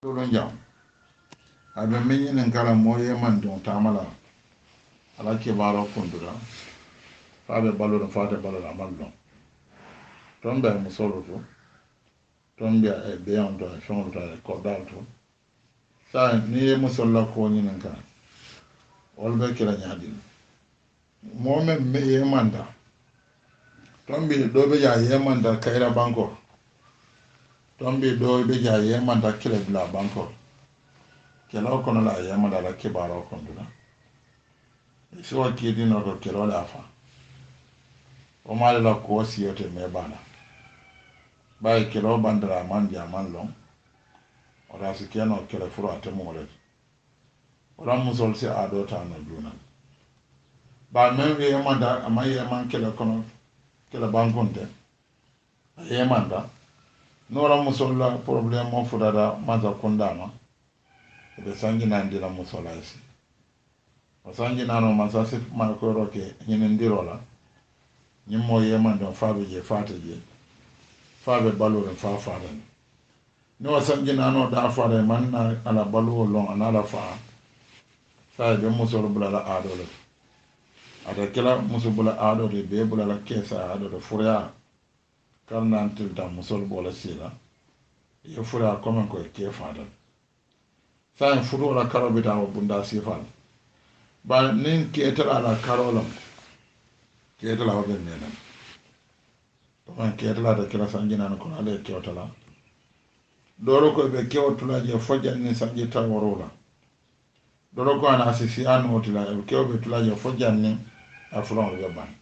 Lulun jam abe min kala moye man don tamala ala ke baro kundura fa be ballo fa te ballo amallo ton be musolo to ton be e be on do shon do ko dal to sa ni ye musolla ko nyin kan wol be kila nyaadi mo men me ye manda ton be do be ya ye manda kayra banko ton be do be ya ye manda kila bla banko kelaw kono la ye manda la ke baro kundura so kidi no do kelo la fa o mala la ko siyote me bana bay kelo bandara man ja man long o da su keno kele furo ate mo le o la musol se ado ta no duna ba men ye manda ama ye man kele kono kele bankonte ye manda no la musol la problem mo fudada maza kundama be sangi nandi la musola isi o sangi nano masa se ma ko roke nyinen dirola nyimmo ye manda faabe je faate je faabe balore fa faaren no sanjina no da faare man na ala balu long anala fa sa be musol bula la adole ada kila musul bula adole be bula la kesa adole furya karna antil da musol bola sila ye furya comme ko ke faadal sa en furu la karobe da bunda sifal ba nin ke tara la karolam ke tara wa ben nenan to man ke tara da kila sanjina no ko ale ke otala doro ko be kewtula je fojjan ni sanji taworola doro ko ana asisi anu otula be kewbe tula je fojjan ni afron be ban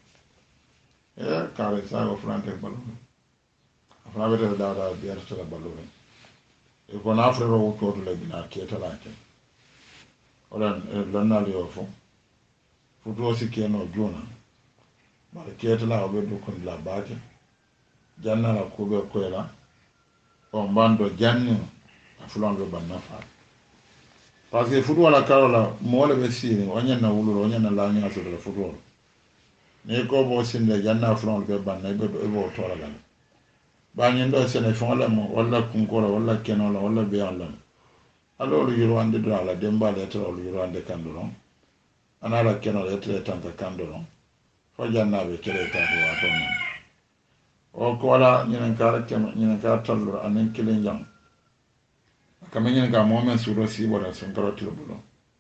kare sa go frante balu afra be da biar tala balu e ko na afra ro ko to le bina ke tala ke oran lonna le ofo futo si ke no jona ma ke tala be do kon la baake janna la ko be ko la on bando janni fulon be ban nafa parce que futu wala karola mo le be sini onya na wululo onya na la nya so le futu ne ko bo sinde janna fulon be ban na be do e bo to la ba nyen do sene fon la mo wala kun ko wala keno la wala be Allah alo lu yiro ande do ala demba le to lu yiro ande kandoro ana la keno le tre tanta kandoro fo janna be kere ta do atona o ko wala nyen kala kem nyen ka tallo anen kilen jam kama nyen ka momen suro si wala son karo tibulo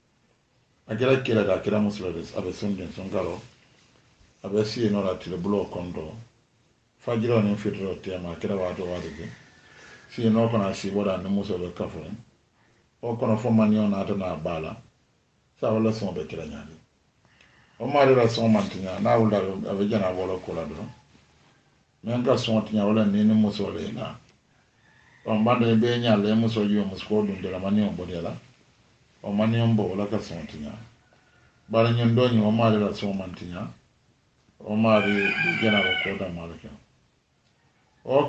akira kira da kira musulo des abe sunde son karo abe si no la tibulo kondo fajiro ne fitro tema kira wato ke si no kona si wala ne musulo kafo o kono fo manyo na to na bala sa wala son be kira nyali o mari la son mantinya na wala abe jana wala kola do men ka son tinya wala ne musulo na on bande be nyaale muso yo musko dum de la manion bodela o manion bo la ka sontinya bala nyon do ni o mari la son mantinya o mari di gena ko da malaka